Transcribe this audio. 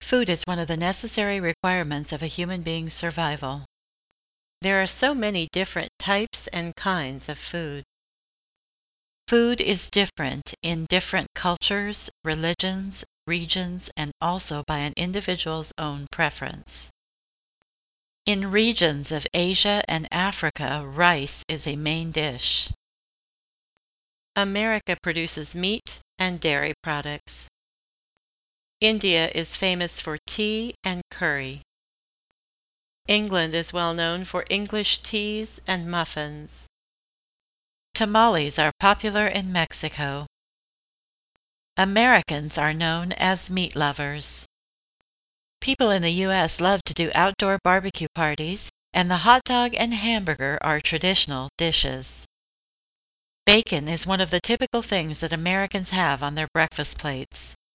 Food is one of the necessary requirements of a human being's survival. There are so many different types and kinds of food. Food is different in different cultures, religions, regions, and also by an individual's own preference. In regions of Asia and Africa, rice is a main dish. America produces meat and dairy products. India is famous for tea and curry. England is well known for English teas and muffins. Tamales are popular in Mexico. Americans are known as meat lovers. People in the U.S. love to do outdoor barbecue parties, and the hot dog and hamburger are traditional dishes. Bacon is one of the typical things that Americans have on their breakfast plates.